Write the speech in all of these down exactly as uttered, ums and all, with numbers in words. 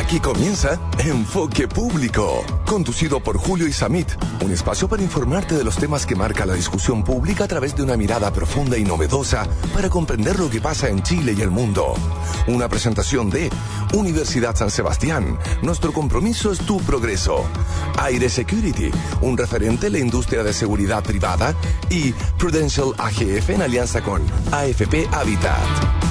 Aquí comienza Enfoque Público, conducido por Julio Isamit, un espacio para informarte de los temas que marca la discusión pública a través de una mirada profunda y novedosa para comprender lo que pasa en Chile y el mundo. Una presentación de Universidad San Sebastián. Nuestro compromiso es tu progreso. Aire Security, un referente en la industria de seguridad privada, y Prudential A G F en alianza con A F P Habitat.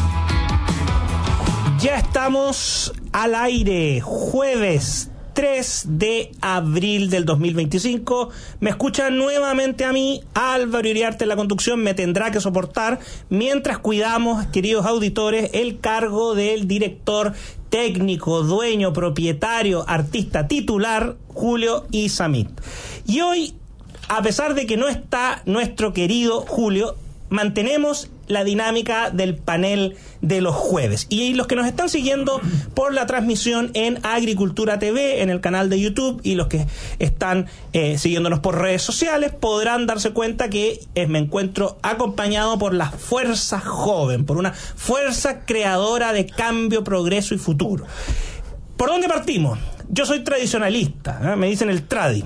Ya estamos al aire, jueves tres de abril del dos mil veinticinco. Me escuchan nuevamente a mí, Álvaro Iriarte en la conducción. Me tendrá que soportar mientras cuidamos, queridos auditores, el cargo del director técnico, dueño, propietario, artista titular, Julio Isamit. Y hoy, a pesar de que no está nuestro querido Julio, mantenemos la dinámica del panel de los jueves. Y los que nos están siguiendo por la transmisión en Agricultura T V, en el canal de YouTube, y los que están eh, siguiéndonos por redes sociales, podrán darse cuenta que eh, me encuentro acompañado por la fuerza joven, por una fuerza creadora de cambio, progreso y futuro. ¿Por dónde partimos? Yo soy tradicionalista, ¿eh? Me dicen el tradi.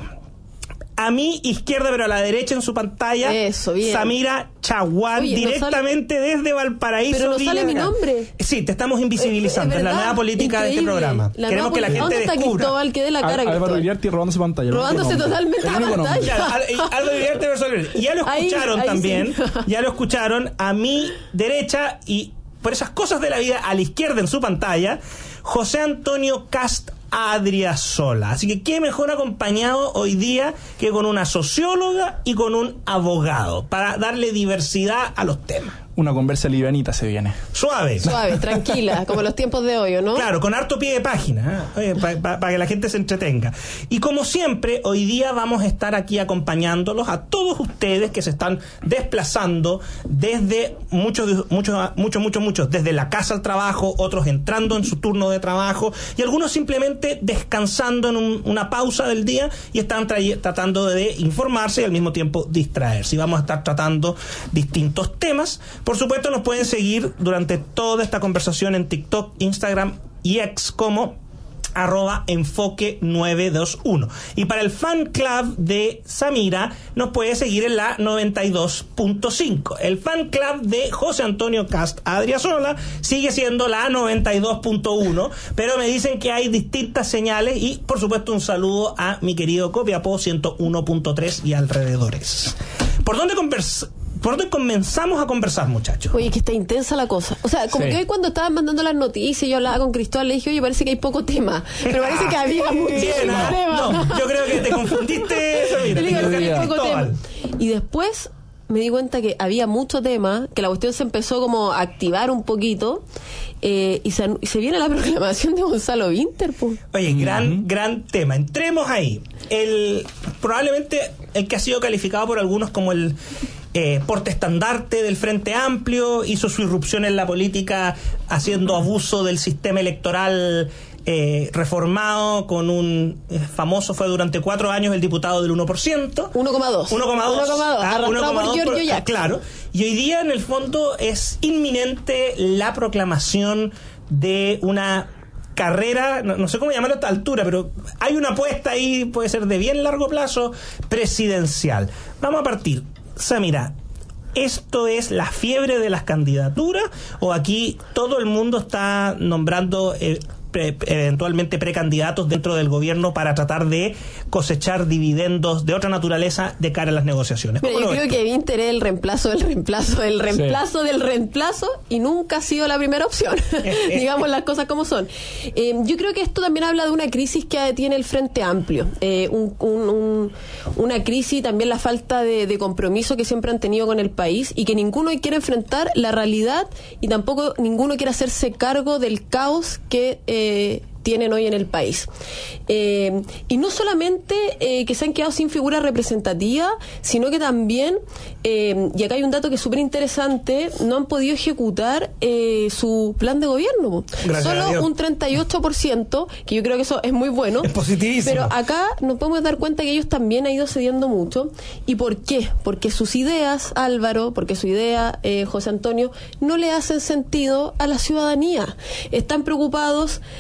A mi izquierda, pero a la derecha en su pantalla, eso, bien. Samira Chaguán, Oye, directamente no sale... desde Valparaíso. Pero no Villa sale mi Gran. nombre. Sí, te estamos invisibilizando. Es, es, es la nueva política Increíble. de este programa. La Queremos que la gente descubra. Cristóbal, que dé la cara. Álvaro Iriarte robándose pantalla. Robándose totalmente la pantalla. Claro, Álvaro Iriarte versus Ya lo escucharon ahí, ahí también. Sí. Ya lo escucharon. A mi derecha, y por esas cosas de la vida, a la izquierda en su pantalla, José Antonio Cast Adriasola. Así que qué mejor acompañado hoy día que con una socióloga y con un abogado para darle diversidad a los temas. Una conversa livianita se viene. Suave. Suave, tranquila, como los tiempos de hoy, ¿no? Claro, con harto pie de página, ¿eh? para pa, pa que la gente se entretenga. Y como siempre, hoy día vamos a estar aquí acompañándolos a todos ustedes que se están desplazando desde muchos, muchos, muchos, muchos, muchos, desde la casa al trabajo, otros entrando en su turno de trabajo y algunos simplemente descansando en un, una pausa del día y están tra- tratando de informarse y al mismo tiempo distraerse. Y vamos a estar tratando distintos temas. Por supuesto, nos pueden seguir durante toda esta conversación en TikTok, Instagram y X como arroba enfoque nueve dos uno. Y para el fan club de Samira, nos puede seguir en la noventa y dos punto cinco. El fan club de José Antonio Cast Adriasola sigue siendo la noventa y dos punto uno, pero me dicen que hay distintas señales y, por supuesto, un saludo a mi querido Copiapó ciento uno punto tres y alrededores. ¿Por dónde conversamos? ¿Por dónde comenzamos a conversar, muchachos? Oye, que está intensa la cosa. O sea, como sí. que hoy cuando estaban mandando las noticias, yo hablaba con Cristóbal, le dije, oye, parece que hay poco tema. Pero parece que había muchísimo tema. No, yo creo que te confundiste. Mira, le digo, que hay poco tema. Mal. Y después me di cuenta que había mucho tema, que la cuestión se empezó como a activar un poquito, eh, y, se, y se viene la proclamación de Gonzalo Vinter. Po. Oye, gran, uh-huh. gran tema. Entremos ahí. El probablemente el que ha sido calificado por algunos como el Eh, portaestandarte del Frente Amplio, hizo su irrupción en la política haciendo abuso del sistema electoral eh, reformado con un eh, famoso, fue durante cuatro años el diputado del uno por ciento. uno coma dos. uno coma dos. Ah, arrastrado por Giorgio por, Jackson. Claro. Y hoy día, en el fondo, es inminente la proclamación de una carrera, no, no sé cómo llamarlo a esta altura, pero hay una apuesta ahí, puede ser de bien largo plazo, presidencial. Vamos a partir. Samira, ¿esto es la fiebre de las candidaturas o aquí todo el mundo está nombrando eh, pre, eventualmente precandidatos dentro del gobierno para tratar de cosechar dividendos de otra naturaleza de cara a las negociaciones? Mira, yo creo que Vinter es el reemplazo del reemplazo del reemplazo sí. del reemplazo y nunca ha sido la primera opción. Digamos las cosas como son. Eh, yo creo que esto también habla de una crisis que tiene el Frente Amplio. Eh, un, un, un, una crisis y también la falta de, de compromiso que siempre han tenido con el país y que ninguno quiere enfrentar la realidad y tampoco ninguno quiere hacerse cargo del caos que eh, tienen hoy en el país. Eh, y no solamente eh, que se han quedado sin figura representativa, sino que también, eh, y acá hay un dato que es súper interesante, no han podido ejecutar eh, su plan de gobierno. Gracias Solo un treinta y ocho por ciento, que yo creo que eso es muy bueno. Es positivísimo. Pero acá nos podemos dar cuenta que ellos también han ido cediendo mucho. ¿Y por qué? Porque sus ideas, Álvaro, porque su idea, eh, José Antonio, no le hacen sentido a la ciudadanía. Están preocupados, y podemos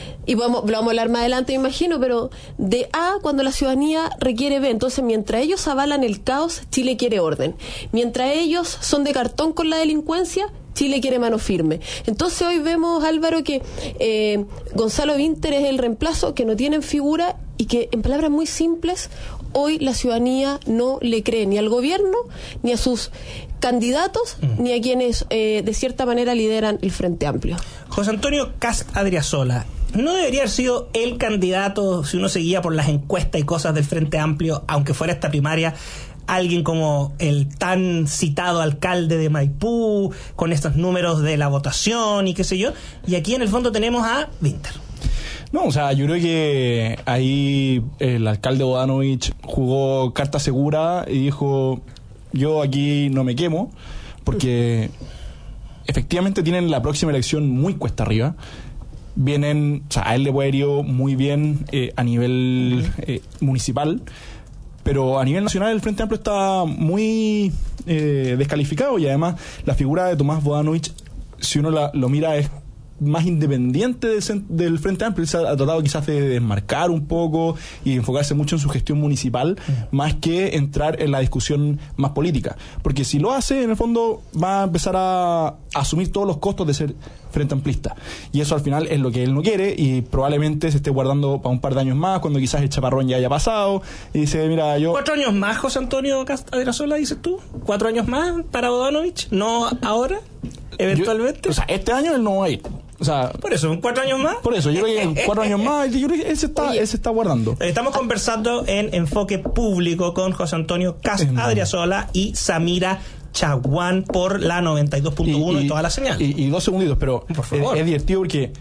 vamos, lo vamos a hablar más adelante, me imagino, pero de A, cuando la ciudadanía requiere B. Entonces, mientras ellos avalan el caos, Chile quiere orden. Mientras ellos son de cartón con la delincuencia, Chile quiere mano firme. Entonces hoy vemos, Álvaro, que eh, Gonzalo Vinter es el reemplazo, que no tienen figura y que, en palabras muy simples, hoy la ciudadanía no le cree ni al gobierno, ni a sus candidatos, mm. ni a quienes eh, de cierta manera lideran el Frente Amplio. José Antonio Cast Adriasola, ¿no debería haber sido el candidato, si uno seguía por las encuestas y cosas del Frente Amplio, aunque fuera esta primaria, alguien como el tan citado alcalde de Maipú, con estos números de la votación y qué sé yo? Y aquí en el fondo tenemos a Vinter. No, o sea, yo creo que ahí el alcalde Bodanovich jugó carta segura y dijo, yo aquí no me quemo, porque efectivamente tienen la próxima elección muy cuesta arriba. Vienen, o sea, a él le puede ir muy bien eh, a nivel eh, municipal, pero a nivel nacional el Frente Amplio está muy eh, descalificado, y además la figura de Tomás Bodanovich, si uno la, lo mira, es más independiente del, del Frente Amplio. Se ha tratado quizás de desmarcar un poco y enfocarse mucho en su gestión municipal, uh-huh. más que entrar en la discusión más política, porque si lo hace, en el fondo va a empezar a, a asumir todos los costos de ser Frente Amplista, y eso al final es lo que él no quiere, y probablemente se esté guardando para un par de años más, cuando quizás el chaparrón ya haya pasado, y dice, mira, yo... ¿Cuatro años más, José Antonio Adriasola, dices tú? ¿Cuatro años más para Bodanovich? ¿No ahora? ¿Eventualmente? Yo, o sea, este año él no va a ir. O sea, por eso, ¿cuatro años más? Por eso, yo creo que cuatro años más, yo creo que él se está, él se está guardando. Estamos conversando en Enfoque Público con José Antonio Cast Adriasola y Samira Chaguán por la noventa y dos punto uno y, y toda la señal. Y, y dos segunditos, pero es, es divertido porque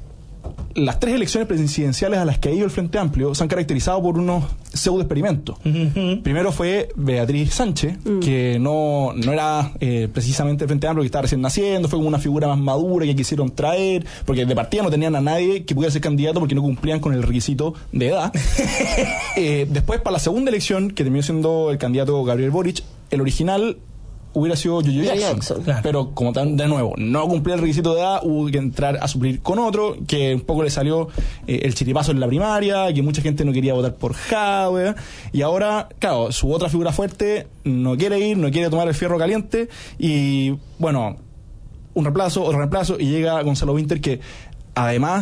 las tres elecciones presidenciales a las que ha ido el Frente Amplio se han caracterizado por unos pseudo experimentos. Uh-huh. Primero fue Beatriz Sánchez, uh-huh. que no, no era eh, precisamente el Frente Amplio, que estaba recién naciendo, fue como una figura más madura que quisieron traer, porque de partida no tenían a nadie que pudiera ser candidato porque no cumplían con el requisito de edad. eh, después, para la segunda elección, que terminó siendo el candidato Gabriel Boric, el original hubiera sido Yoyo Jackson, Jackson claro. Pero como tan, de nuevo, no cumplía el requisito de edad, hubo que entrar a suplir con otro, que un poco le salió eh, el chiripazo en la primaria, que mucha gente no quería votar por Jadwe, y ahora, claro, su otra figura fuerte no quiere ir, no quiere tomar el fierro caliente, y bueno, un reemplazo, otro reemplazo, y llega Gonzalo Vinter, que además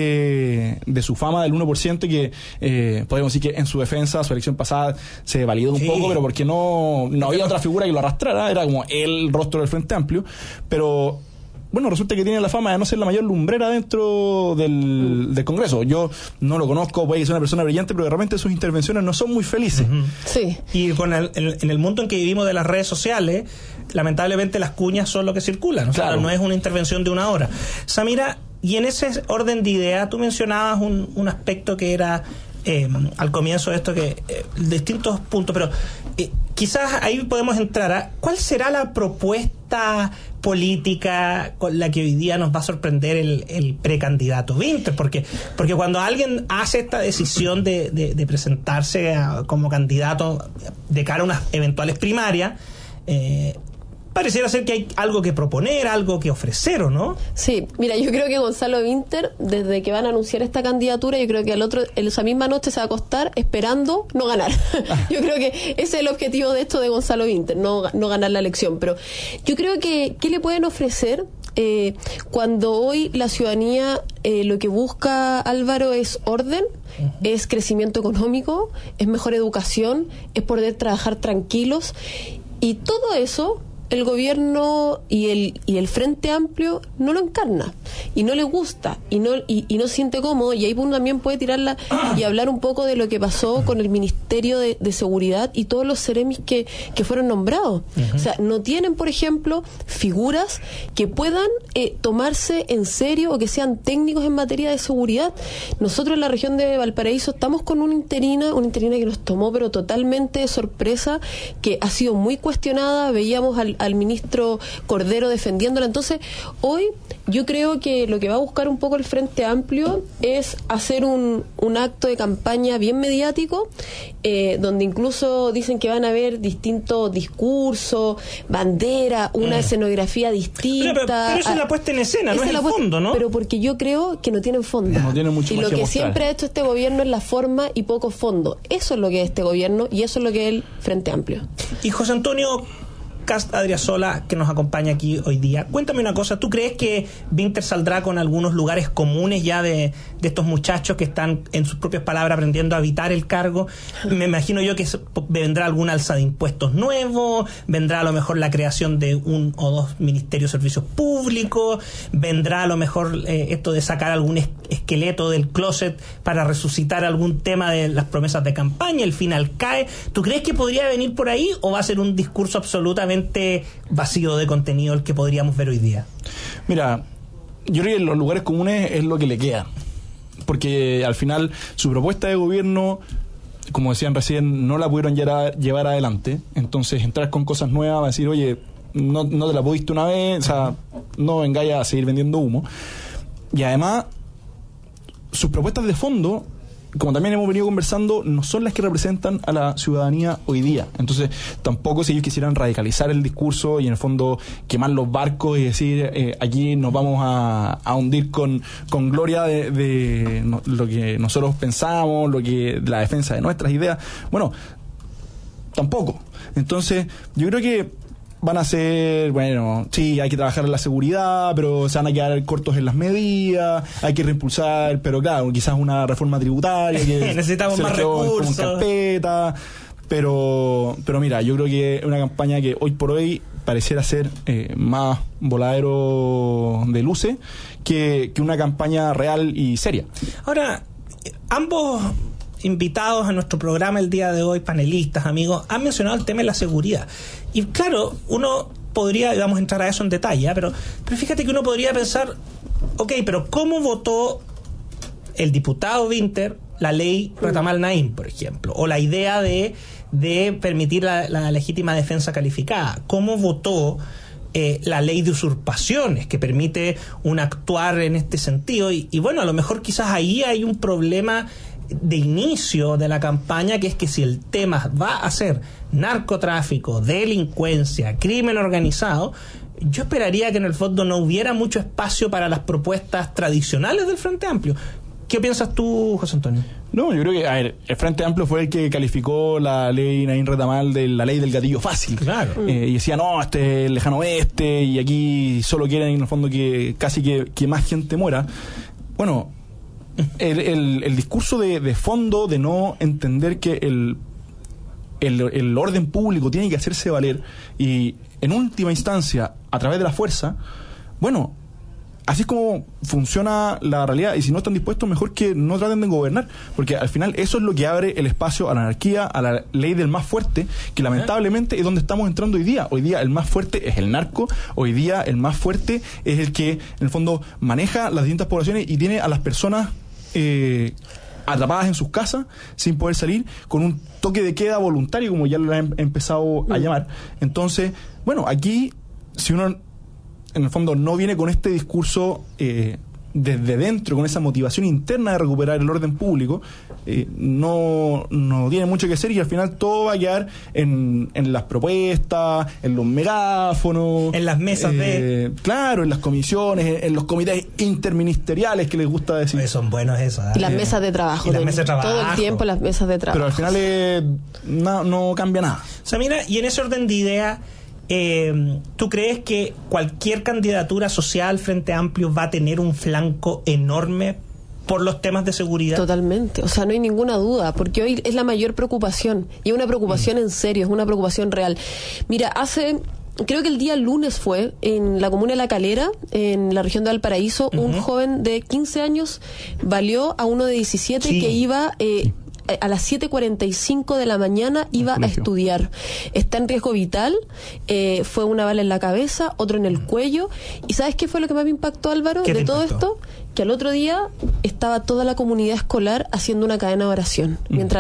de, de su fama del uno por ciento, que eh, podemos decir que en su defensa, su elección pasada se validó un sí. poco, pero porque no, no había otra figura que lo arrastrara, era como el rostro del Frente Amplio, pero bueno, resulta que tiene la fama de no ser la mayor lumbrera dentro del, del Congreso. Yo no lo conozco, puede que sea una persona brillante, pero realmente sus intervenciones no son muy felices. Uh-huh. Sí. Y con el, en, en el mundo en que vivimos de las redes sociales, lamentablemente las cuñas son lo que circulan, o sea, claro. no es una intervención de una hora. Samira, y en ese orden de idea, tú mencionabas un, un aspecto que era eh, al comienzo de esto, que eh, distintos puntos, pero eh, quizás ahí podemos entrar a ¿cuál será la propuesta política con la que hoy día nos va a sorprender el, el precandidato Vinter? Porque, porque cuando alguien hace esta decisión de, de, de presentarse a, como candidato de cara a unas eventuales primarias, eh, pareciera ser que hay algo que proponer, algo que ofrecer, ¿o no? Sí, mira, yo creo que Gonzalo Vinter, desde que van a anunciar esta candidatura, yo creo que al otro, en esa misma noche se va a acostar esperando no ganar. Yo creo que ese es el objetivo de esto de Gonzalo Vinter, no, no ganar la elección. Pero yo creo que, ¿qué le pueden ofrecer? Eh, cuando hoy la ciudadanía eh, lo que busca, Álvaro, es orden, uh-huh. es crecimiento económico, es mejor educación, es poder trabajar tranquilos, y todo eso el gobierno y el y el Frente Amplio no lo encarna y no le gusta y no y, y no se siente cómodo, y ahí uno también puede tirarla y hablar un poco de lo que pasó con el Ministerio de, de Seguridad y todos los seremis que, que fueron nombrados. Uh-huh. O sea, no tienen, por ejemplo, figuras que puedan eh, tomarse en serio o que sean técnicos en materia de seguridad. Nosotros en la región de Valparaíso estamos con una interina, una interina que nos tomó pero totalmente de sorpresa, que ha sido muy cuestionada. Veíamos al al ministro Cordero defendiéndola. Entonces, hoy yo creo que lo que va a buscar un poco el Frente Amplio es hacer un, un acto de campaña bien mediático, eh, donde incluso dicen que van a haber distintos discursos, bandera, una mm. escenografía distinta. Pero, pero, pero eso es la puesta en escena, no es el puesta, fondo, ¿no? Pero porque yo creo que no tienen fondo. No tiene mucho y más lo que que mostrar. siempre ha hecho este gobierno es la forma y poco fondo. Eso es lo que es este gobierno y eso es lo que es el Frente Amplio. Y José Antonio Cast Adriasola, que nos acompaña aquí hoy día, cuéntame una cosa, ¿tú crees que Vinter saldrá con algunos lugares comunes ya de, de estos muchachos que están, en sus propias palabras, aprendiendo a habitar el cargo? Me imagino yo que vendrá alguna alza de impuestos nuevos, vendrá a lo mejor la creación de un o dos ministerios de servicios públicos, vendrá a lo mejor eh, esto de sacar algún es- esqueleto del closet para resucitar algún tema de las promesas de campaña, el final cae. ¿Tú crees que podría venir por ahí o va a ser un discurso absolutamente vacío de contenido el que podríamos ver hoy día? Mira, yo creo que los lugares comunes es lo que le queda, porque al final su propuesta de gobierno, como decían recién, no la pudieron llevar, llevar adelante. Entonces entrar con cosas nuevas, va a decir, oye, no, no te la pudiste una vez, o sea, no vengáis a seguir vendiendo humo. Y además, sus propuestas de fondo, como también hemos venido conversando, no son las que representan a la ciudadanía hoy día. Entonces, tampoco si ellos quisieran radicalizar el discurso y en el fondo quemar los barcos y decir, eh, aquí nos vamos a, a hundir con, con gloria de, de no, lo que nosotros pensamos, lo que la defensa de nuestras ideas. Bueno, tampoco. Entonces, yo creo que van a ser, bueno, sí, hay que trabajar en la seguridad, pero se van a quedar cortos en las medidas, hay que reimpulsar, pero claro, quizás una reforma tributaria que necesitamos más recursos, con carpeta, pero pero mira, yo creo que es una campaña que hoy por hoy pareciera ser eh, más voladero de luces que, que una campaña real y seria. Ahora, ambos invitados a nuestro programa el día de hoy, panelistas, amigos, han mencionado el tema de la seguridad. Y claro, uno podría, y vamos a entrar a eso en detalle, ¿eh? pero, pero fíjate que uno podría pensar, ok, pero ¿cómo votó el diputado Vinter la ley Retamal Naim, por ejemplo? O la idea de, de permitir la, la legítima defensa calificada. ¿Cómo votó eh, la ley de usurpaciones, que permite un actuar en este sentido? Y, y bueno, a lo mejor quizás ahí hay un problema de inicio de la campaña, que es que si el tema va a ser narcotráfico, delincuencia, crimen organizado, yo esperaría que en el fondo no hubiera mucho espacio para las propuestas tradicionales del Frente Amplio. ¿Qué piensas tú, José Antonio? No, yo creo que, a ver, el Frente Amplio fue el que calificó la ley Naim Retamal de la ley del gatillo fácil. Claro. Eh, y decía, no, este es el lejano oeste, y aquí solo quieren, en el fondo, que casi que, que más gente muera. Bueno, el, el, el discurso de, de fondo de no entender que el, el, el orden público tiene que hacerse valer y, en última instancia, a través de la fuerza, bueno, así es como funciona la realidad, y si no están dispuestos, mejor que no traten de gobernar, porque al final eso es lo que abre el espacio a la anarquía, a la ley del más fuerte, que lamentablemente es donde estamos entrando hoy día. Hoy día el más fuerte es el narco, hoy día el más fuerte es el que en el fondo maneja las distintas poblaciones y tiene a las personas eh, atrapadas en sus casas sin poder salir, con un toque de queda voluntario, como ya lo han empezado a llamar. Entonces, bueno, aquí si uno en el fondo no viene con este discurso eh, desde dentro, con esa motivación interna de recuperar el orden público, eh, no, no tiene mucho que hacer, y al final todo va a quedar en, en las propuestas, en los megáfonos, en las mesas eh, de... Claro, en las comisiones, en, en los comités interministeriales que les gusta decir. Pues son buenos esos. ¿eh? Y las mesas de trabajo. Y las mesas de trabajo. Todo el tiempo las mesas de trabajo. Pero al final eh, no, no cambia nada. O sea, mira, y en ese orden de idea, Eh, ¿tú crees que cualquier candidatura social Frente Amplio va a tener un flanco enorme por los temas de seguridad? Totalmente, o sea, no hay ninguna duda, porque hoy es la mayor preocupación, y es una preocupación mm. en serio, es una preocupación real. Mira, hace... creo que el día lunes fue, en la comuna de La Calera, en la región de Valparaíso, uh-huh. un joven de quince años valió a uno de diecisiete sí. que iba... Eh, a las siete cuarenta y cinco de la mañana iba a estudiar. Está en riesgo vital, eh, fue una bala en la cabeza, otro en el cuello. ¿Y sabes qué fue lo que más me impactó, Álvaro, de todo esto? Que al otro día estaba toda la comunidad escolar haciendo una cadena de oración, mm. mientras los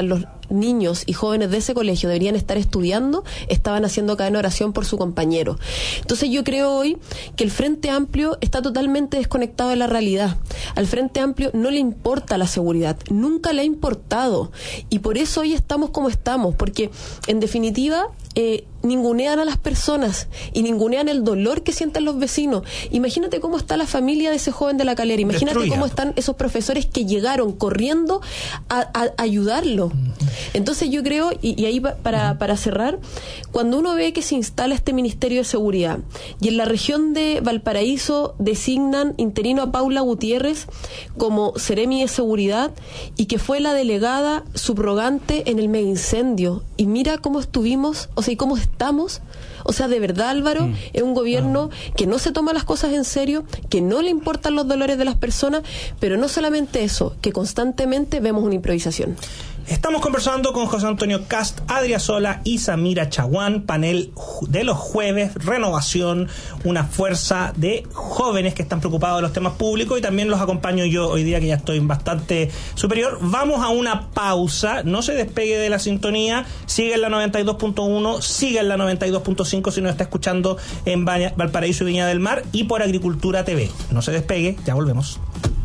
niños y jóvenes de ese colegio deberían estar estudiando, estaban haciendo cadena de oración por su compañero. Entonces yo creo hoy que el Frente Amplio está totalmente desconectado de la realidad. Al Frente Amplio no le importa la seguridad, nunca le ha importado, y por eso hoy estamos como estamos, porque en definitiva eh, ningunean a las personas y ningunean el dolor que sienten los vecinos. Imagínate cómo está la familia de ese joven de La Calera, imagínate Destruida. Cómo están esos profesores que llegaron corriendo a, a, a ayudarlo. Entonces yo creo, y, y ahí para, para cerrar, cuando uno ve que se instala este Ministerio de Seguridad y en la región de Valparaíso designan interino a Paula Gutiérrez como Seremi de Seguridad y que fue la delegada subrogante en el mega incendio, y mira cómo estuvimos, o sea, y cómo estamos. O sea, de verdad, Álvaro, mm. es un gobierno ah. que no se toma las cosas en serio, que no le importan los dolores de las personas, pero no solamente eso, que constantemente vemos una improvisación. Estamos conversando con José Antonio Cast, Adria Sola y Samira Chaguán, panel de los jueves, Renovación, una fuerza de jóvenes que están preocupados de los temas públicos, y también los acompaño yo hoy día, que ya estoy bastante superior. Vamos a una pausa, no se despegue de la sintonía, sigue en la noventa y dos punto uno, sigue en la noventa y dos punto cinco si nos está escuchando en Valparaíso y Viña del Mar, y por Agricultura T V. No se despegue, ya volvemos.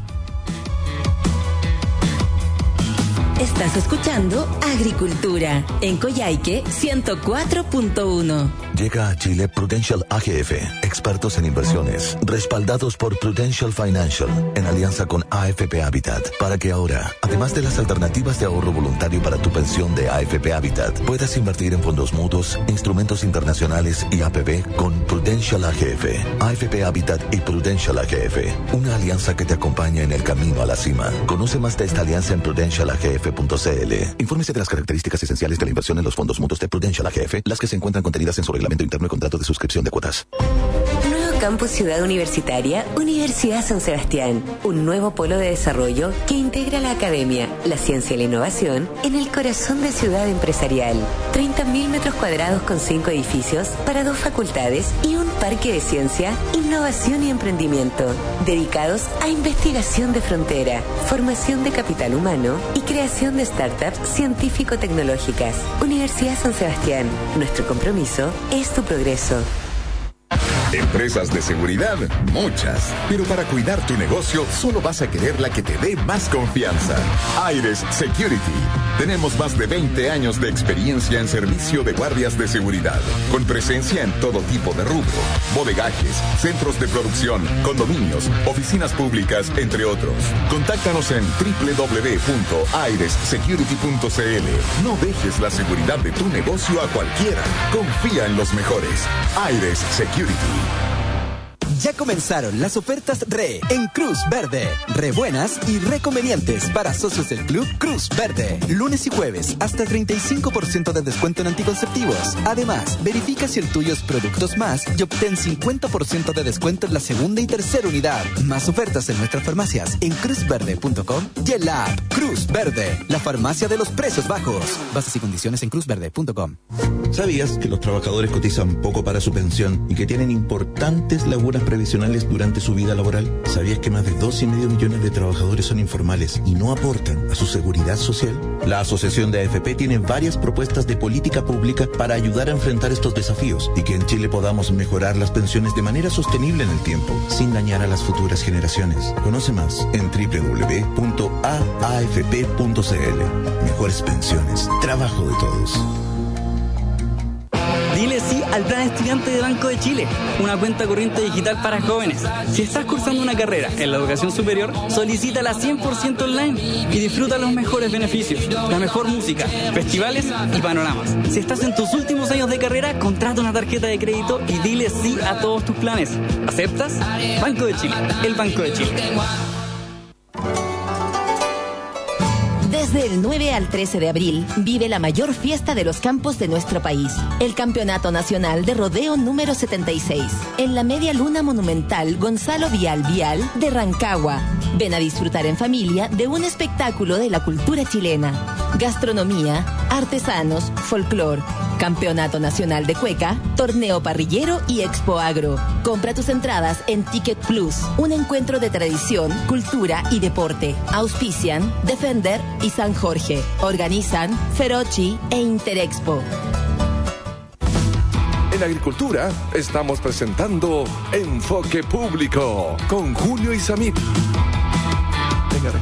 Estás escuchando Agricultura en Coyhaique ciento cuatro punto uno. Llega a Chile Prudential A G F, expertos en inversiones, respaldados por Prudential Financial, en alianza con A F P Habitat, para que ahora, además de las alternativas de ahorro voluntario para tu pensión de A F P Habitat, puedas invertir en fondos mutuos, instrumentos internacionales y A P B con Prudential A G F. A F P Habitat y Prudential A G F, una alianza que te acompaña en el camino a la cima. Conoce más de esta alianza en prudential a g f punto c l. Infórmese de las características esenciales de la inversión en los fondos mutuos de Prudential A G F, las que se encuentran contenidas en su reglamento interno y contrato de suscripción de cuotas. Nuevo Campus Ciudad Universitaria, Universidad San Sebastián. Un nuevo polo de desarrollo que integra la academia, la ciencia y la innovación en el corazón de ciudad empresarial. treinta mil metros cuadrados con cinco edificios para dos facultades y un parque de ciencia, innovación y emprendimiento, dedicados a investigación de frontera, formación de capital humano y creación de startups científico-tecnológicas. Universidad San Sebastián. Nuestro compromiso es tu progreso. Empresas de seguridad, muchas. Pero para cuidar tu negocio, solo vas a querer la que te dé más confianza. Aires Security. Tenemos más de veinte años de experiencia en servicio de guardias de seguridad, con presencia en todo tipo de rubro: bodegajes, centros de producción, condominios, oficinas públicas, entre otros. Contáctanos en doble u doble u doble u punto aires security punto c l. No dejes la seguridad de tu negocio a cualquiera. Confía en los mejores. Aires Security. Ya comenzaron las ofertas Re en Cruz Verde. Re buenas y re convenientes para socios del Club Cruz Verde. Lunes y jueves hasta treinta y cinco por ciento de descuento en anticonceptivos. Además, verifica si el tuyo es Productos Más y obtén cincuenta por ciento de descuento en la segunda y tercera unidad. Más ofertas en nuestras farmacias en cruz verde punto com y en la app Cruz Verde, la farmacia de los precios bajos. Bases y condiciones en cruz verde punto com. ¿Sabías que los trabajadores cotizan poco para su pensión y que tienen importantes lagunas previsionales durante su vida laboral? ¿Sabías que más de dos y medio millones de trabajadores son informales y no aportan a su seguridad social? La Asociación de A F P tiene varias propuestas de política pública para ayudar a enfrentar estos desafíos y que en Chile podamos mejorar las pensiones de manera sostenible en el tiempo, sin dañar a las futuras generaciones. Conoce más en doble u doble u doble u punto a a f p punto c l. Mejores pensiones, trabajo de todos. Dile sí al Plan Estudiante de Banco de Chile, una cuenta corriente digital para jóvenes. Si estás cursando una carrera en la educación superior, solicítala cien por ciento online y disfruta los mejores beneficios, la mejor música, festivales y panoramas. Si estás en tus últimos años de carrera, contrata una tarjeta de crédito y dile sí a todos tus planes. ¿Aceptas? Banco de Chile, el Banco de Chile. Desde el nueve al trece de abril, vive la mayor fiesta de los campos de nuestro país, el Campeonato Nacional de Rodeo número setenta y seis, en la Media Luna Monumental Gonzalo Vial Vial de Rancagua. Ven a disfrutar en familia de un espectáculo de la cultura chilena, gastronomía, artesanos, folclor, Campeonato Nacional de Cueca, Torneo Parrillero y Expo Agro. Compra tus entradas en Ticket Plus, un encuentro de tradición, cultura y deporte. Auspician Defender y San Jorge. Organizan Ferochi e Interexpo. En Agricultura estamos presentando Enfoque Público con Julio Isamit. Venga,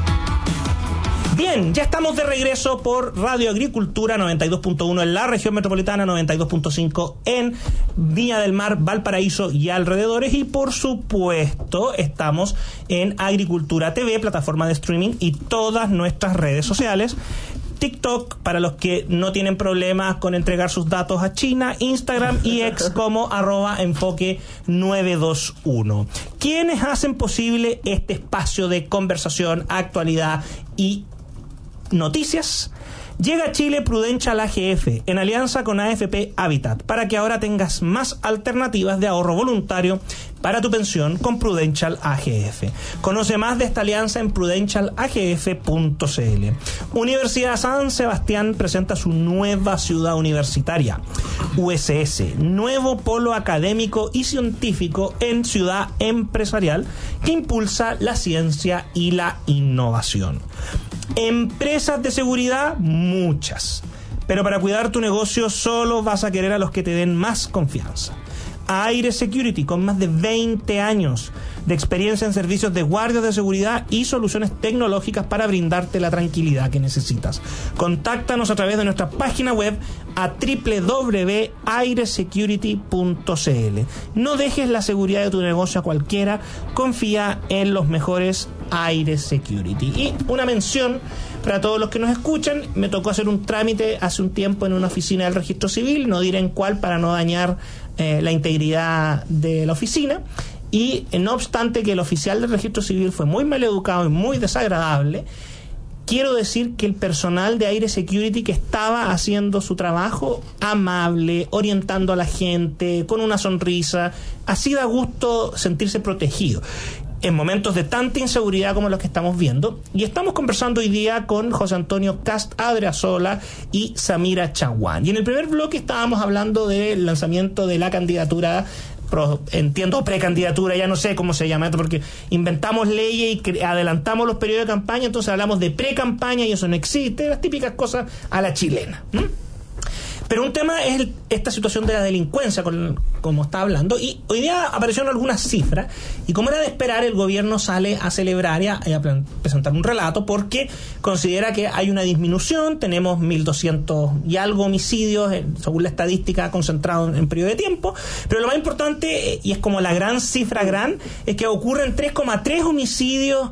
Bien, ya estamos de regreso por Radio Agricultura noventa y dos punto uno en la región metropolitana, noventa y dos punto cinco en Viña del Mar, Valparaíso y alrededores. Y por supuesto estamos en Agricultura T V, plataforma de streaming, y todas nuestras redes sociales. TikTok, para los que no tienen problemas con entregar sus datos a China, Instagram y ex como arroba enfoque nueve dos uno. ¿Quiénes hacen posible este espacio de conversación, actualidad y noticias? Llega a Chile Prudential A G F en alianza con A F P Habitat para que ahora tengas más alternativas de ahorro voluntario para tu pensión con Prudential A G F. Conoce más de esta alianza en prudential a g f punto c l. Universidad San Sebastián presenta su nueva ciudad universitaria, U S S, nuevo polo académico y científico en ciudad empresarial que impulsa la ciencia y la innovación. Empresas de seguridad, muchas. Pero para cuidar tu negocio solo vas a querer a los que te den más confianza. Aire Security, con más de veinte años de experiencia en servicios de guardias de seguridad y soluciones tecnológicas para brindarte la tranquilidad que necesitas. Contáctanos a través de nuestra página web a doble u doble u doble u punto aire security punto c l. No dejes la seguridad de tu negocio a cualquiera, confía en los mejores Aire Security. Y una mención para todos los que nos escuchan: me tocó hacer un trámite hace un tiempo en una oficina del registro civil, no diré en cuál para no dañar eh, la integridad de la oficina, y eh, no obstante que el oficial del registro civil fue muy mal educado y muy desagradable, quiero decir que el personal de Aire Security, que estaba haciendo su trabajo amable, orientando a la gente, con una sonrisa, así da gusto sentirse protegido en momentos de tanta inseguridad como los que estamos viendo. Y estamos conversando hoy día con José Antonio Cast Adriasola y Samira Chaguán. Y en el primer bloque estábamos hablando del lanzamiento de la candidatura, pro, entiendo precandidatura, ya no sé cómo se llama esto, porque inventamos leyes y cre- adelantamos los periodos de campaña, entonces hablamos de pre-campaña y eso no existe, las típicas cosas a la chilena. ¿Mm? Pero un tema es el, esta situación de la delincuencia, con, como está hablando, y hoy día aparecieron algunas cifras, y como era de esperar, el gobierno sale a celebrar y a, y a presentar un relato, porque considera que hay una disminución, tenemos mil doscientos y algo homicidios, eh, según la estadística, concentrados en, en periodo de tiempo, pero lo más importante, eh, y es como la gran cifra gran, es que ocurren tres coma tres homicidios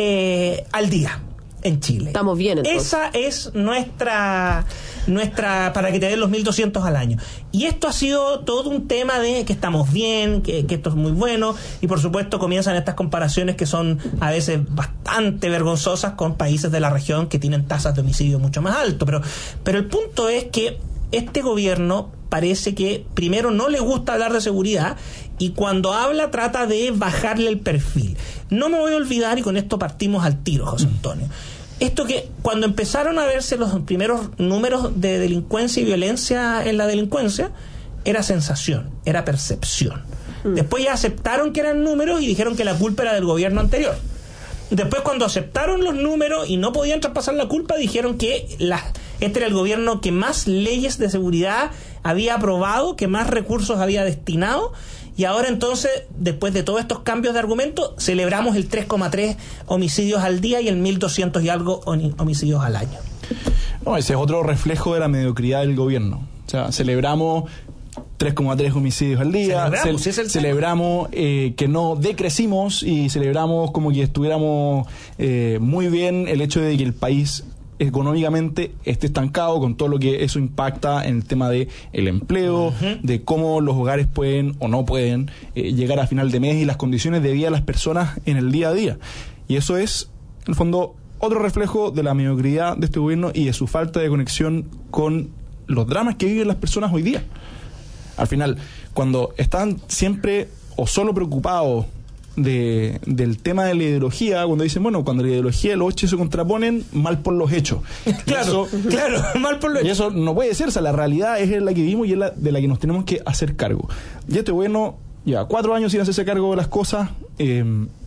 eh, al día en Chile. Estamos bien, entonces. Esa es nuestra, nuestra para que te den los mil doscientos al año. Y esto ha sido todo un tema de que estamos bien, que, que esto es muy bueno, y por supuesto comienzan estas comparaciones que son a veces bastante vergonzosas con países de la región que tienen tasas de homicidio mucho más altas. Pero, pero el punto es que este gobierno parece que primero no le gusta hablar de seguridad, y cuando habla trata de bajarle el perfil. No me voy a olvidar, y con esto partimos al tiro, José Antonio, esto que cuando empezaron a verse los primeros números de delincuencia y violencia en la delincuencia, era sensación, era percepción. Mm. Después ya aceptaron que eran números y dijeron que la culpa era del gobierno anterior. Después, cuando aceptaron los números y no podían traspasar la culpa, dijeron que la, este era el gobierno que más leyes de seguridad había aprobado, que más recursos había destinado. Y ahora entonces, después de todos estos cambios de argumento, celebramos el tres coma tres homicidios al día y el mil doscientos y algo homicidios al año. No, ese es otro reflejo de la mediocridad del gobierno. O sea, celebramos tres coma tres homicidios al día, celebramos, ce- es el celebramos eh, que no decrecimos, y celebramos como que estuviéramos eh, muy bien el hecho de que el país económicamente esté estancado, con todo lo que eso impacta en el tema de el empleo, uh-huh. de cómo los hogares pueden o no pueden eh, llegar a final de mes, y las condiciones de vida de las personas en el día a día. Y eso es, en el fondo, otro reflejo de la mediocridad de este gobierno y de su falta de conexión con los dramas que viven las personas hoy día. Al final, cuando están siempre o solo preocupados de, del tema de la ideología, cuando dicen, bueno, cuando la ideología y los hechos se contraponen, mal por los hechos. Claro, eso, claro, mal por los hechos. Y eso no puede ser, o sea, la realidad es la que vivimos y es la de la que nos tenemos que hacer cargo. Y este gobierno lleva cuatro años sin hacerse cargo de las cosas, eh,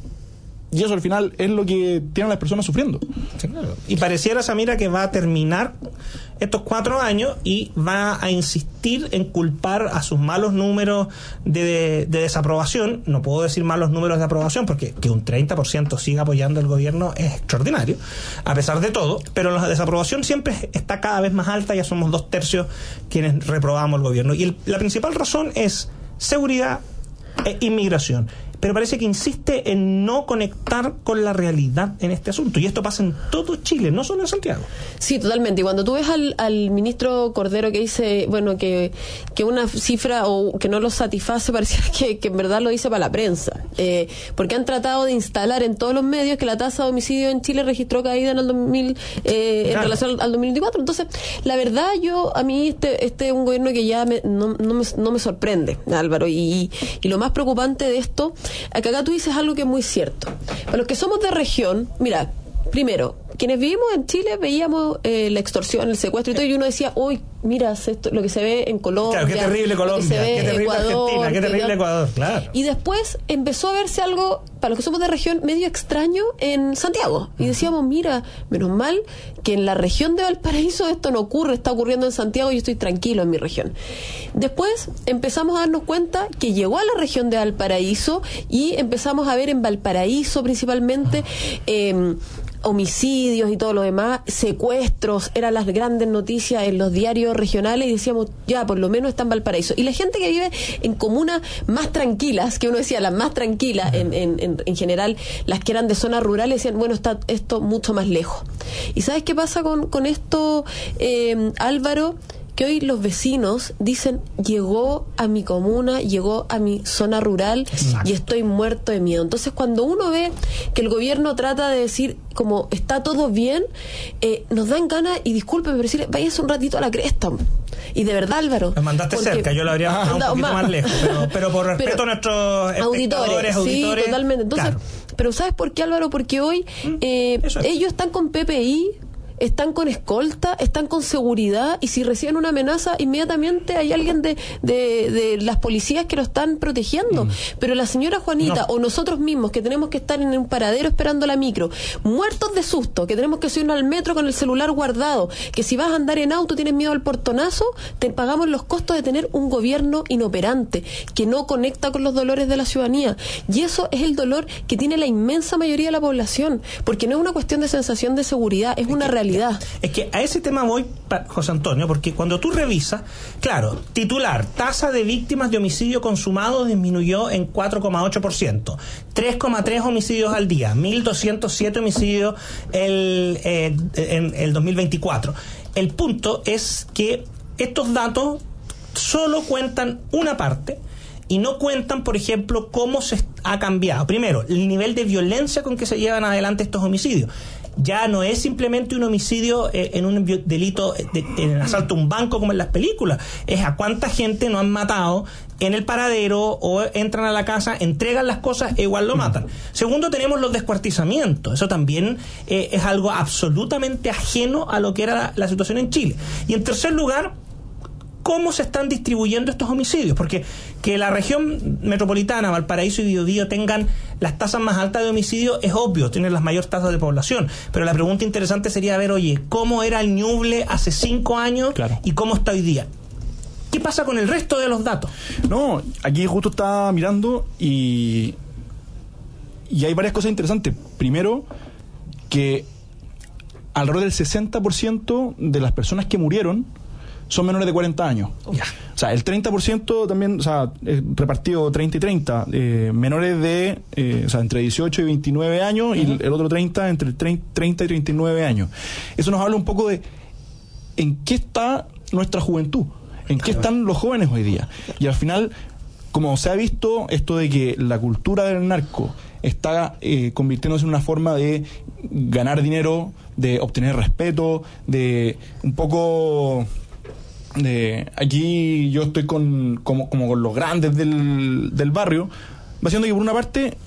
y eso al final es lo que tienen las personas sufriendo. Sí, claro. Y pareciera, Samira, que va a terminar estos cuatro años y va a insistir en culpar a sus malos números de, de, de desaprobación. No puedo decir malos números de aprobación, porque que un treinta por ciento siga apoyando el gobierno es extraordinario, a pesar de todo, pero la desaprobación siempre está cada vez más alta. Ya somos dos tercios quienes reprobamos el gobierno. Y el, la principal razón es seguridad e inmigración. Pero parece que insiste en no conectar con la realidad en este asunto. Y esto pasa en todo Chile, no solo en Santiago. Sí, totalmente. Y cuando tú ves al, al ministro Cordero que dice, bueno, que, que una cifra o que no lo satisface, pareciera que, que en verdad lo dice para la prensa. Eh, porque han tratado de instalar en todos los medios que la tasa de homicidio en Chile registró caída en el dos mil, eh, claro. en relación al, al dos mil veinticuatro. Entonces, la verdad, yo, a mí este, este es un gobierno que ya me, no, no, me, no me sorprende, Álvaro. Y, y lo más preocupante de esto, que acá tú dices algo que es muy cierto. Para los que somos de región, mira, primero, quienes vivimos en Chile veíamos eh, la extorsión, el secuestro y todo, y uno decía, uy, mira esto, lo que se ve en Colombia. Claro, qué terrible Colombia, qué terrible Ecuador, Argentina, qué terrible Ecuador, claro. Y después empezó a verse algo, para los que somos de región, medio extraño en Santiago. Y decíamos, mira, menos mal que en la región de Valparaíso esto no ocurre, está ocurriendo en Santiago y yo estoy tranquilo en mi región. Después empezamos a darnos cuenta que llegó a la región de Valparaíso y empezamos a ver en Valparaíso principalmente eh, homicidios y todo lo demás, secuestros, eran las grandes noticias en los diarios regionales y decíamos, ya, por lo menos está en Valparaíso. Y la gente que vive en comunas más tranquilas, que uno decía las más tranquilas, en, en, en, en general, las que eran de zonas rurales, decían, bueno, está esto mucho más lejos. ¿Y sabes qué pasa con, con esto, eh, Álvaro? Que hoy los vecinos dicen, llegó a mi comuna, llegó a mi zona rural. Exacto. Y estoy muerto de miedo. Entonces, cuando uno ve que el gobierno trata de decir como está todo bien, eh, nos dan ganas, y disculpen, pero decirle, váyase un ratito a la cresta. Y de verdad, Álvaro, me mandaste porque, cerca, yo lo habría mandado un poquito más, más lejos, pero, pero por respeto pero, a nuestros auditores, auditores. Sí, totalmente. Entonces, claro. Pero ¿sabes por qué, Álvaro? Porque hoy eh, es. ellos están con P P I, están con escolta, están con seguridad, y si reciben una amenaza, inmediatamente hay alguien de, de, de las policías que lo están protegiendo. Mm. Pero la señora Juanita, no. o nosotros mismos, que tenemos que estar en un paradero esperando la micro, muertos de susto, que tenemos que subirnos al metro con el celular guardado, que si vas a andar en auto tienes miedo al portonazo, te pagamos los costos de tener un gobierno inoperante, que no conecta con los dolores de la ciudadanía. Y eso es el dolor que tiene la inmensa mayoría de la población, porque no es una cuestión de sensación de seguridad, es una realidad. Es que a ese tema voy, José Antonio, porque cuando tú revisas, claro, titular, tasa de víctimas de homicidio consumado disminuyó en cuatro coma ocho por ciento, tres coma tres homicidios al día, mil doscientos siete homicidios el, eh, en el dos mil veinticuatro. El punto es que estos datos solo cuentan una parte y no cuentan, por ejemplo, cómo se ha cambiado. Primero, el nivel de violencia con que se llevan adelante estos homicidios. Ya no es simplemente un homicidio eh, en un delito de, en asalto a un banco como en las películas, es a cuánta gente no han matado en el paradero, o entran a la casa, entregan las cosas e igual lo matan. Segundo, tenemos los descuartizamientos. Eso también eh, es algo absolutamente ajeno a lo que era la, la situación en Chile. Y en tercer lugar, cómo se están distribuyendo estos homicidios, porque que la región metropolitana, Valparaíso y Biobío, tengan las tasas más altas de homicidio es obvio, tienen las mayores tasas de población, pero la pregunta interesante sería ver, oye, ¿cómo era el Ñuble hace cinco años claro. y cómo está hoy día? ¿Qué pasa con el resto de los datos? No, aquí justo estaba mirando y y hay varias cosas interesantes. Primero, que alrededor del sesenta por ciento de las personas que murieron son menores de cuarenta años. Yeah. O sea, el treinta por ciento también, o sea, eh, repartido treinta y treinta, eh, menores de, eh, o sea, entre dieciocho y veintinueve años, uh-huh. y el, el otro treinta entre treinta y treinta y nueve años. Eso nos habla un poco de en qué está nuestra juventud, en qué están los jóvenes hoy día. Y al final, como se ha visto, esto de que la cultura del narco está eh, convirtiéndose en una forma de ganar dinero, de obtener respeto, de un poco... De, aquí yo estoy con como, como con los grandes del, del barrio, va siendo que por una parte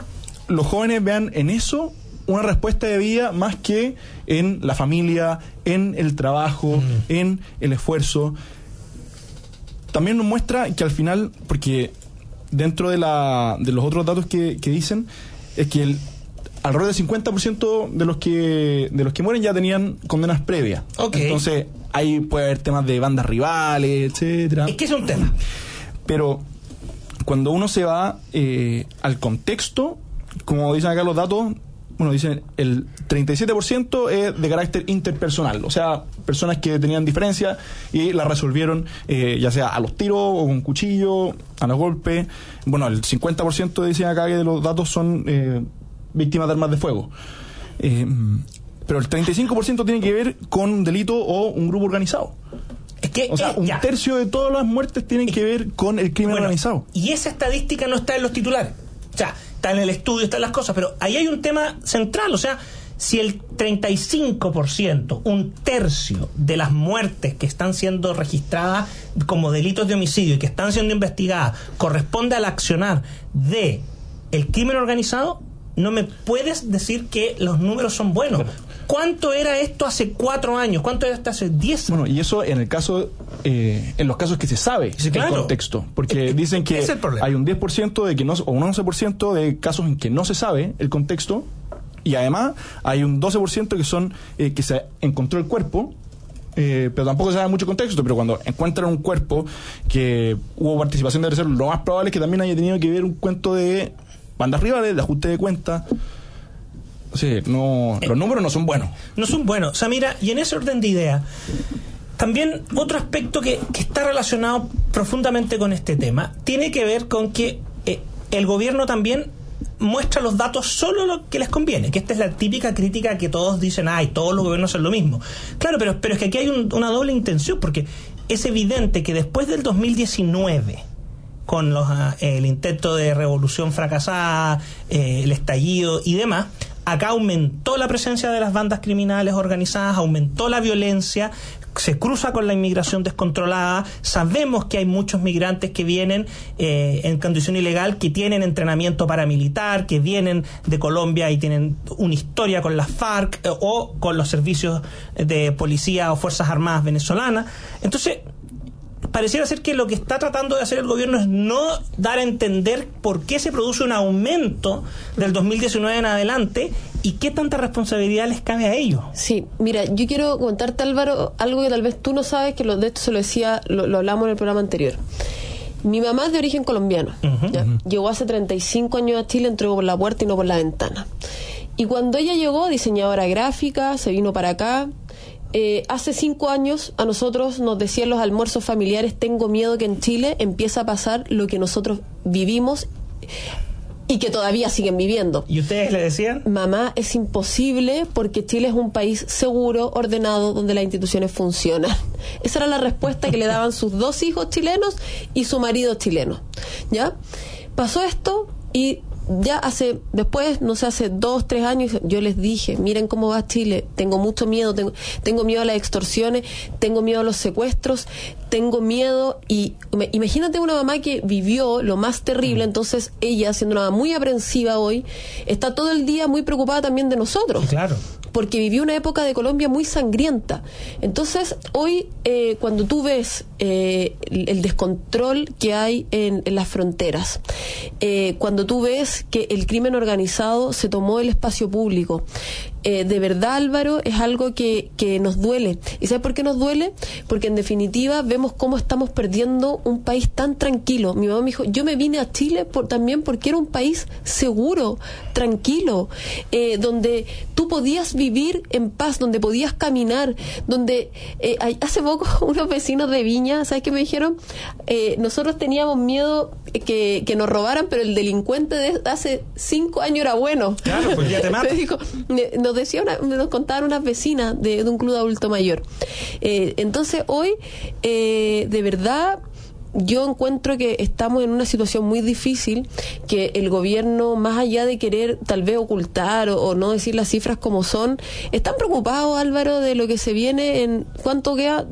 los jóvenes vean en eso una respuesta de vida más que en la familia, en el trabajo, mm. en el esfuerzo. También nos muestra que al final, porque dentro de la de los otros datos que, que dicen, es que el alrededor del cincuenta por ciento de los que de los que mueren ya tenían condenas previas. Okay. Entonces, ahí puede haber temas de bandas rivales, etcétera. Es que es un tema. Pero cuando uno se va eh, al contexto, como dicen acá los datos, bueno, dicen el treinta y siete por ciento es de carácter interpersonal, o sea, personas que tenían diferencias y la resolvieron eh, ya sea a los tiros o con cuchillo, a los golpes. Bueno, el cincuenta por ciento dicen acá que los datos son eh, víctimas de armas de fuego. Eh, pero el treinta y cinco por ciento tiene que ver con un delito o un grupo organizado. Es que, o sea, eh, un ya. tercio de todas las muertes tienen que ver con el crimen bueno, organizado. Y esa estadística no está en los titulares. O sea, está en el estudio, están las cosas, pero ahí hay un tema central. O sea, si el treinta y cinco por ciento, un tercio de las muertes que están siendo registradas como delitos de homicidio y que están siendo investigadas corresponde al accionar de el crimen organizado, no me puedes decir que los números son buenos. ¿Cuánto era esto hace cuatro años? ¿Cuánto era esto hace diez años? Bueno, y eso en el caso, eh, en los casos que se sabe sí, claro. el contexto, porque es, dicen que es hay un diez por ciento de que no, o un once por ciento de casos en que no se sabe el contexto, y además hay un doce por ciento que son eh, que se encontró el cuerpo, eh, pero tampoco se sabe mucho contexto. Pero cuando encuentran un cuerpo que hubo participación de terceros, lo más probable es que también haya tenido que ver un cuento de bandas rivales, de ajuste de cuentas. Sí, no, los números no son buenos. No son buenos. O sea, mira, y en ese orden de ideas, también otro aspecto que, que está relacionado profundamente con este tema, tiene que ver con que eh, el gobierno también muestra los datos solo lo que les conviene, que esta es la típica crítica que todos dicen, ay, todos los gobiernos hacen lo mismo. Claro, pero, pero es que aquí hay un, una doble intención, porque es evidente que después del dos mil diecinueve, con los, eh, el intento de revolución fracasada, eh, el estallido y demás, acá aumentó la presencia de las bandas criminales organizadas, aumentó la violencia, se cruza con la inmigración descontrolada. Sabemos que hay muchos migrantes que vienen eh, en condición ilegal, que tienen entrenamiento paramilitar, que vienen de Colombia y tienen una historia con las FARC eh, o con los servicios de policía o Fuerzas Armadas venezolanas. Entonces, pareciera ser que lo que está tratando de hacer el gobierno es no dar a entender por qué se produce un aumento del dos mil diecinueve en adelante y qué tanta responsabilidad les cabe a ellos. Sí, mira, yo quiero contarte, Álvaro, algo que tal vez tú no sabes, que lo, de esto se lo decía, lo, lo hablamos en el programa anterior. Mi mamá es de origen colombiano. Uh-huh, ¿ya? Uh-huh. Llegó hace treinta y cinco años a Chile, entró por la puerta y no por la ventana. Y cuando ella llegó, diseñadora gráfica, se vino para acá. Eh, hace cinco años a nosotros nos decían los almuerzos familiares, tengo miedo que en Chile empiece a pasar lo que nosotros vivimos y que todavía siguen viviendo. ¿Y ustedes le decían? Mamá, es imposible porque Chile es un país seguro, ordenado, donde las instituciones funcionan. Esa era la respuesta que le daban sus dos hijos chilenos y su marido chileno. ¿Ya? Pasó esto y ya hace, después, no sé, hace dos, tres años, yo les dije, miren cómo va Chile, tengo mucho miedo, tengo, tengo miedo a las extorsiones, tengo miedo a los secuestros, tengo miedo, y imagínate una mamá que vivió lo más terrible, entonces ella, siendo una mamá muy aprensiva hoy, está todo el día muy preocupada también de nosotros. Claro. Porque vivió una época de Colombia muy sangrienta. Entonces, hoy, eh, cuando tú ves eh, el descontrol que hay en, en las fronteras, eh, cuando tú ves que el crimen organizado se tomó el espacio público, eh, de verdad, Álvaro, es algo que, que nos duele. ¿Y sabes por qué nos duele? Porque en definitiva vemos cómo estamos perdiendo un país tan tranquilo. Mi mamá me dijo, yo me vine a Chile por, también porque era un país seguro, tranquilo, eh, donde tú podías vivir en paz, donde podías caminar, donde eh, hace poco unos vecinos de Viña, ¿sabes qué me dijeron? Eh, nosotros teníamos miedo que, que nos robaran, pero el delincuente de hace cinco años era bueno. Claro, pues ya te mata. Dijo, nos decía una, nos contaban unas vecinas de, de un club de adulto mayor. Eh, entonces hoy, eh, de verdad, yo encuentro que estamos en una situación muy difícil, que el gobierno, más allá de querer tal vez ocultar o, o no decir las cifras como son, están preocupados, Álvaro, de lo que se viene en, ¿cuánto queda?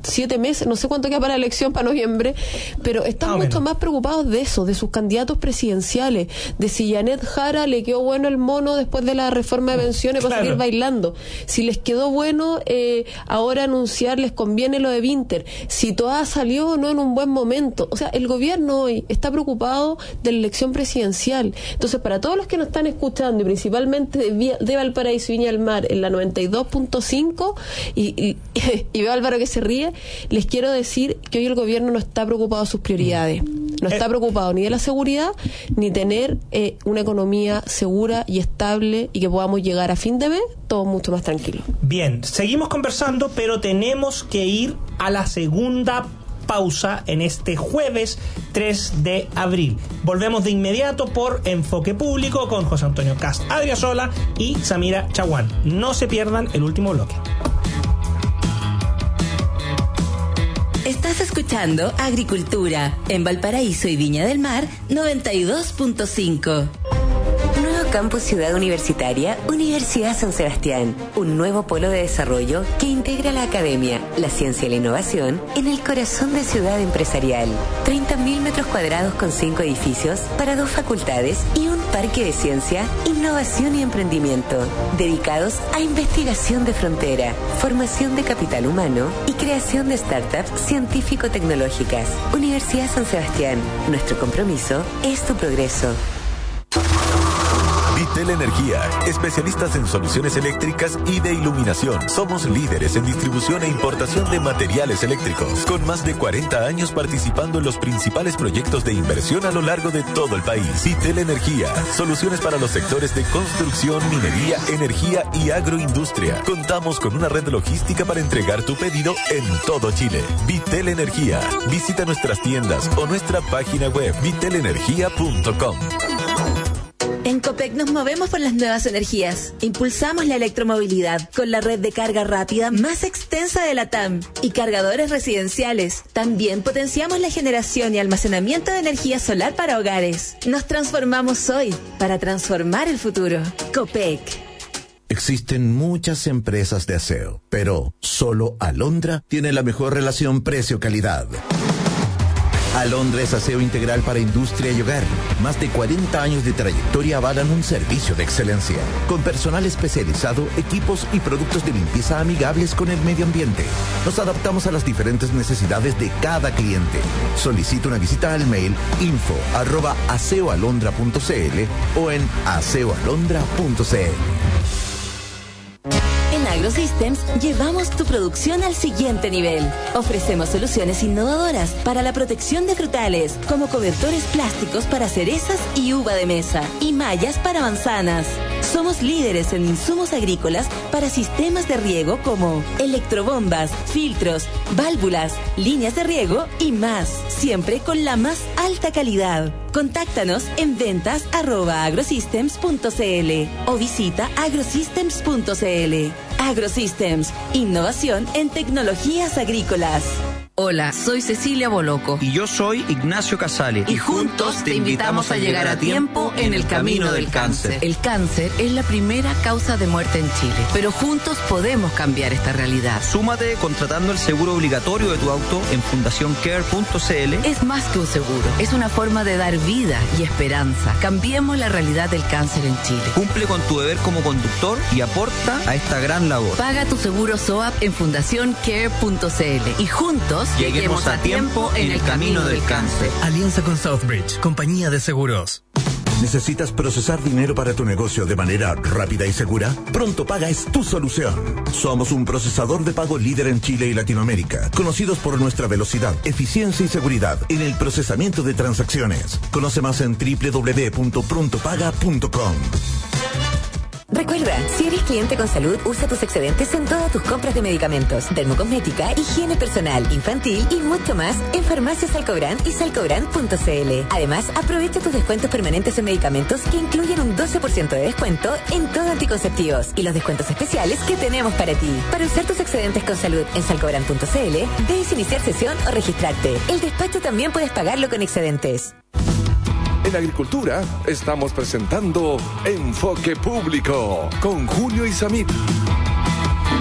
siete meses, no sé cuánto queda para la elección, para noviembre, pero están ah, mucho bueno. más preocupados de eso, de sus candidatos presidenciales, de si Janet Jara le quedó bueno el mono después de la reforma de pensiones claro. para seguir bailando. Si les quedó bueno eh, ahora anunciar, les conviene lo de Winter. Si toda salió o no en un buen momento. O sea, el gobierno hoy está preocupado de la elección presidencial. Entonces, para todos los que nos están escuchando, y principalmente de, de Valparaíso y Viña del Mar, en la noventa y dos punto cinco, y, y, y veo a Álvaro que se ríe, les quiero decir que hoy el gobierno no está preocupado de sus prioridades. No está preocupado ni de la seguridad, ni tener eh, una economía segura y estable y que podamos llegar a fin de mes todos mucho más tranquilos. Bien, seguimos conversando, pero tenemos que ir a la segunda pausa en este jueves tres de abril. Volvemos de inmediato por Enfoque Público con José Antonio Cast Adriasola y Samira Chaguán. No se pierdan el último bloque. Estás escuchando Agricultura en Valparaíso y Viña del Mar noventa y dos punto cinco. Nuevo Campus Ciudad Universitaria, Universidad San Sebastián. Un nuevo polo de desarrollo que integra la academia, la ciencia y la innovación en el corazón de Ciudad Empresarial. treinta mil metros cuadrados con cinco edificios para dos facultades y un parque de ciencia, innovación y emprendimiento, dedicados a investigación de frontera, formación de capital humano y creación de startups científico-tecnológicas. Universidad San Sebastián, nuestro compromiso es tu progreso. Vitel Energía, especialistas en soluciones eléctricas y de iluminación. Somos líderes en distribución e importación de materiales eléctricos, con más de cuarenta años participando en los principales proyectos de inversión a lo largo de todo el país. Vitel Energía, soluciones para los sectores de construcción, minería, energía y agroindustria. Contamos con una red logística para entregar tu pedido en todo Chile. Vitel Energía, visita nuestras tiendas o nuestra página web vitel energía punto com. En Copec nos movemos por las nuevas energías. Impulsamos la electromovilidad con la red de carga rápida más extensa de la T A M y cargadores residenciales. También potenciamos la generación y almacenamiento de energía solar para hogares. Nos transformamos hoy para transformar el futuro. Copec. Existen muchas empresas de aseo, pero solo Alondra tiene la mejor relación precio-calidad. Alondra es aseo integral para industria y hogar. Más de cuarenta años de trayectoria avalan un servicio de excelencia. Con personal especializado, equipos y productos de limpieza amigables con el medio ambiente. Nos adaptamos a las diferentes necesidades de cada cliente. Solicita una visita al mail info arroba aseoalondra punto cl o en aseoalondra punto cl. En AgroSystems llevamos tu producción al siguiente nivel. Ofrecemos soluciones innovadoras para la protección de frutales, como cobertores plásticos para cerezas y uva de mesa, y mallas para manzanas. Somos líderes en insumos agrícolas para sistemas de riego como electrobombas, filtros, válvulas, líneas de riego y más, siempre con la más alta calidad. Contáctanos en ventas arroba agrosystems punto cl o visita agrosystems punto cl. AgroSystems, innovación en tecnologías agrícolas. Hola, soy Cecilia Boloco. Y yo soy Ignacio Casale. Y juntos te invitamos a llegar a tiempo en el camino del cáncer. El cáncer es la primera causa de muerte en Chile, pero juntos podemos cambiar esta realidad. Súmate contratando el seguro obligatorio de tu auto en fundación care punto cl. Es más que un seguro, es una forma de dar vida y esperanza. Cambiemos la realidad del cáncer en Chile. Cumple con tu deber como conductor y aporta a esta gran labor. Paga tu seguro S O A P en fundación care punto cl y juntos lleguemos a tiempo en el camino del cáncer. Alianza con Southbridge, compañía de seguros. ¿Necesitas procesar dinero para tu negocio de manera rápida y segura? Pronto Paga es tu solución. Somos un procesador de pago líder en Chile y Latinoamérica, conocidos por nuestra velocidad, eficiencia y seguridad en el procesamiento de transacciones. Conoce más en doble u doble u doble u punto pronto paga punto com. Recuerda, si eres cliente con salud, usa tus excedentes en todas tus compras de medicamentos, dermocosmética, higiene personal, infantil y mucho más en Farmacias Salcobrand y salcobrand punto cl. Además, aprovecha tus descuentos permanentes en medicamentos que incluyen un doce por ciento de descuento en todo anticonceptivos y los descuentos especiales que tenemos para ti. Para usar tus excedentes con salud en salcobrand punto cl, debes iniciar sesión o registrarte. El despacho también puedes pagarlo con excedentes. En Agricultura estamos presentando Enfoque Público con Julio Isamit. Bien.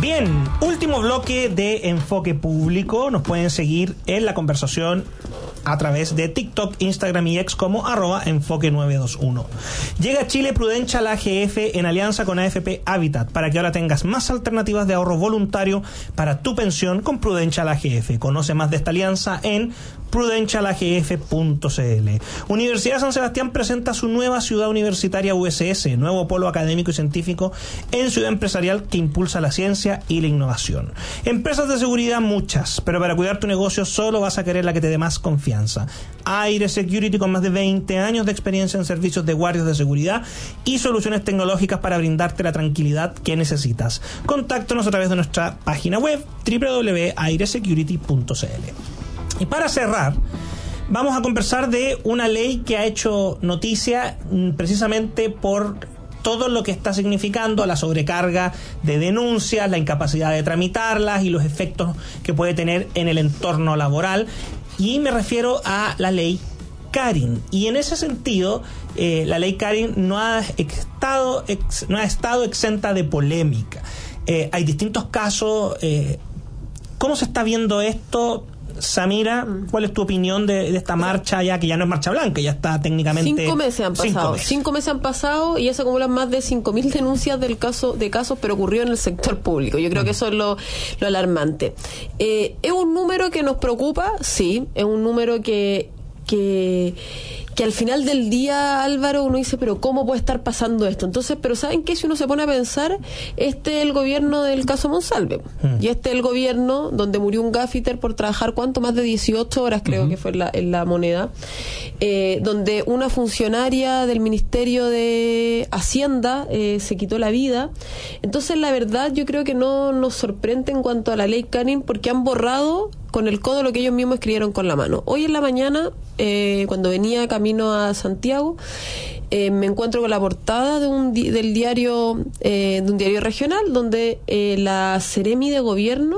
Bien, último bloque de Enfoque Público. Nos pueden seguir en la conversación a través de TikTok, Instagram y X como arroba enfoque nueve dos uno. Llega a Chile Prudential A G F en alianza con A F P Habitat para que ahora tengas más alternativas de ahorro voluntario para tu pensión con Prudential A G F. Conoce más de esta alianza en prudential a g f punto c l. Universidad de San Sebastián presenta su nueva ciudad universitaria U S S, nuevo polo académico y científico en ciudad empresarial que impulsa la ciencia y la innovación. Empresas de seguridad muchas, pero para cuidar tu negocio solo vas a querer la que te dé más confianza. Aire Security, con más de veinte años de experiencia en servicios de guardias de seguridad y soluciones tecnológicas para brindarte la tranquilidad que necesitas. Contáctanos a través de nuestra página web doble u doble u doble u punto aire security punto c l. Y para cerrar, vamos a conversar de una ley que ha hecho noticia precisamente por todo lo que está significando la sobrecarga de denuncias, la incapacidad de tramitarlas y los efectos que puede tener en el entorno laboral. Y me refiero a la ley Karin. Y en ese sentido, eh, la ley Karin no ha estado, ex, no ha estado exenta de polémica. Eh, hay distintos casos. Eh, ¿Cómo se está viendo esto? Samira, ¿cuál es tu opinión de, de esta marcha ya que ya no es marcha blanca, ya está técnicamente... Cinco meses han pasado, cinco meses, cinco meses han pasado y ya se acumulan más de cinco mil denuncias del caso, de casos, pero ocurrió en el sector público. Yo creo uh-huh. que eso es lo, lo alarmante. Eh, ¿Es un número que nos preocupa? Sí, es un número que... que que al final del día, Álvaro, uno dice, pero ¿cómo puede estar pasando esto? Entonces, pero ¿saben qué? Si uno se pone a pensar, este es el gobierno del caso Monsalve. Mm. Y este es el gobierno donde murió un gaffiter por trabajar, ¿cuánto? Más de dieciocho horas, creo uh-huh. que fue en la, en la moneda. Eh, donde una funcionaria del Ministerio de Hacienda eh, se quitó la vida. Entonces, la verdad, yo creo que no nos sorprende en cuanto a la ley Karin, porque han borrado con el codo lo que ellos mismos escribieron con la mano. Hoy en la mañana, eh, cuando venía camino a Santiago, eh, me encuentro con la portada de un di- del diario eh, de un diario regional donde eh, la Seremi de Gobierno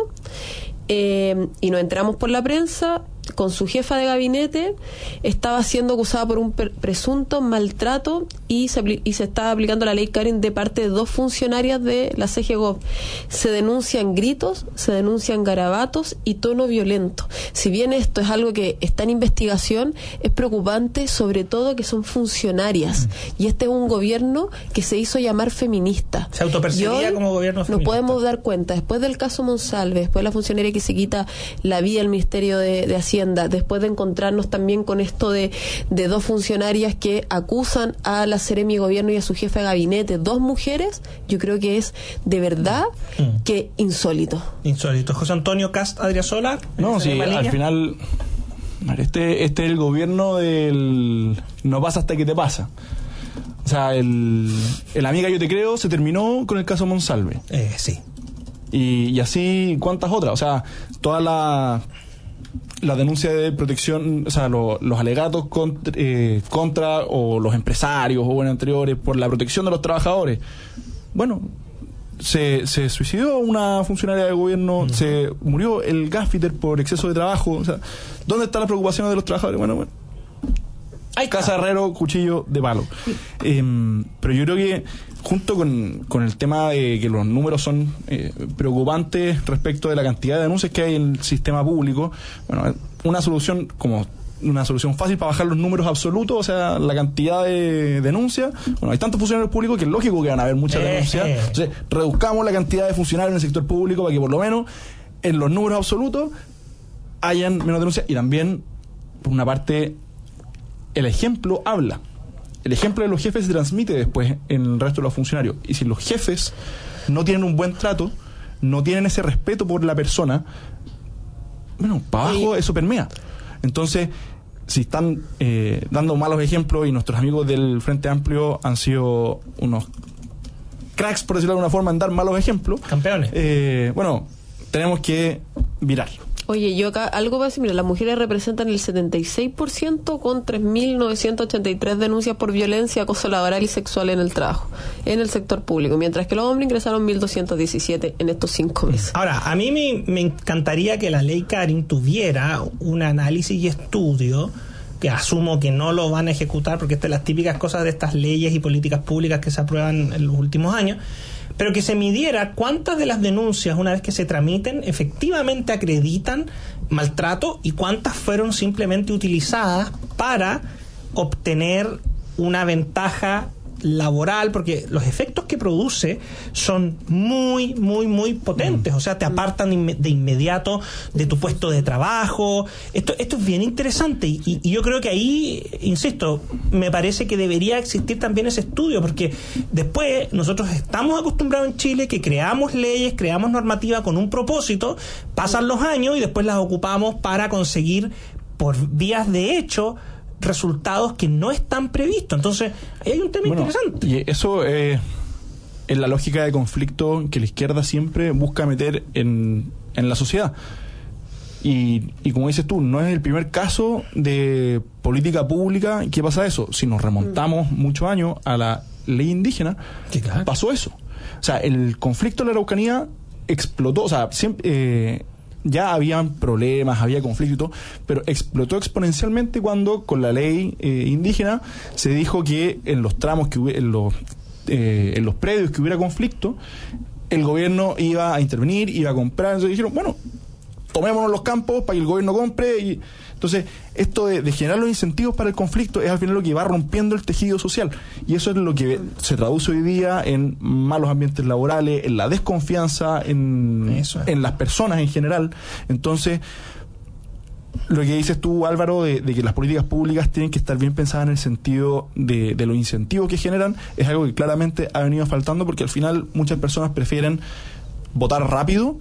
eh, y nos enteramos por la prensa, con su jefa de gabinete, estaba siendo acusada por un per- presunto maltrato y se, apli- y se estaba aplicando la ley Karin de parte de dos funcionarias de la C G Gov. Se denuncian gritos, se denuncian garabatos y tono violento. Si bien esto es algo que está en investigación, es preocupante, sobre todo que son funcionarias. Mm. Y este es un gobierno que se hizo llamar feminista. Se autopercibía como gobierno feminista. Nos podemos dar cuenta, después del caso Monsalve, después de la funcionaria que se quita la vida al Ministerio de, de Hacienda, después de encontrarnos también con esto de, de dos funcionarias que acusan a la Seremi de Gobierno y a su jefa de gabinete, dos mujeres, yo creo que es de verdad mm. que insólito. Insólito. José Antonio Cast Adriasola. No, sí, al final este, este es el gobierno del no pasa hasta que te pasa. O sea, el, el amiga yo te creo se terminó con el caso Monsalve. Eh, sí. Y, y así, ¿cuántas otras? O sea, todas las la denuncia de protección, o sea, lo, los alegatos contra, eh, contra o los empresarios o bueno, anteriores por la protección de los trabajadores. Bueno, se, se suicidó una funcionaria de gobierno, uh-huh. se murió el gaffiter por exceso de trabajo. O sea, ¿dónde están las preocupaciones de los trabajadores? Bueno, bueno. Hay casa herrero, cuchillo de palo. Eh, pero yo creo que junto con, con el tema de que los números son eh, preocupantes respecto de la cantidad de denuncias que hay en el sistema público, bueno, una solución como una solución fácil para bajar los números absolutos, o sea, la cantidad de denuncias. Bueno, hay tantos funcionarios públicos que es lógico que van a haber muchas denuncias. Entonces, reduzcamos la cantidad de funcionarios en el sector público para que por lo menos en los números absolutos hayan menos denuncias. Y también, por una parte, el ejemplo habla. El ejemplo de los jefes se transmite después en el resto de los funcionarios. Y si los jefes no tienen un buen trato, no tienen ese respeto por la persona, bueno, para abajo eso permea. Entonces, si están eh, dando malos ejemplos y nuestros amigos del Frente Amplio han sido unos cracks, por decirlo de alguna forma, en dar malos ejemplos, campeones, eh, bueno, tenemos que virar. Oye, yo acá algo para decir, mira, las mujeres representan el setenta y seis por ciento con tres mil novecientas ochenta y tres denuncias por violencia, acoso laboral y sexual en el trabajo, en el sector público, mientras que los hombres ingresaron mil doscientos diecisiete en estos cinco meses. Ahora, a mí me, me encantaría que la ley Karin tuviera un análisis y estudio, que asumo que no lo van a ejecutar porque estas son las típicas cosas de estas leyes y políticas públicas que se aprueban en los últimos años, pero que se midiera cuántas de las denuncias, una vez que se tramiten, efectivamente acreditan maltrato y cuántas fueron simplemente utilizadas para obtener una ventaja laboral, porque los efectos que produce son muy, muy, muy potentes. O sea, te apartan de inmediato de tu puesto de trabajo. Esto, esto es bien interesante y, y yo creo que ahí, insisto, me parece que debería existir también ese estudio, porque después nosotros estamos acostumbrados en Chile que creamos leyes, creamos normativa con un propósito, pasan los años y después las ocupamos para conseguir por vías de hecho resultados que no están previstos. Entonces, ahí hay un tema bueno, interesante. Y eso eh, es la lógica de conflicto que la izquierda siempre busca meter en, en la sociedad. Y, y como dices tú, no es el primer caso de política pública que pasa eso. Si nos remontamos mm. muchos años a la ley indígena, sí, claro. pasó eso. O sea, el conflicto de la Araucanía explotó, o sea, siempre... Eh, ya habían problemas, había conflicto y todo, pero explotó exponencialmente cuando con la ley eh, indígena se dijo que en los tramos que hubiera, en los eh, en los predios que hubiera conflicto, el gobierno iba a intervenir, iba a comprar. Entonces dijeron, bueno, tomémonos los campos para que el gobierno compre. Y entonces esto de, de generar los incentivos para el conflicto es al final lo que va rompiendo el tejido social, y eso es lo que se traduce hoy día en malos ambientes laborales, en la desconfianza en, es. en las personas en general. Entonces, lo que dices tú, Álvaro, de, de que las políticas públicas tienen que estar bien pensadas en el sentido de, de los incentivos que generan, es algo que claramente ha venido faltando, porque al final muchas personas prefieren votar rápido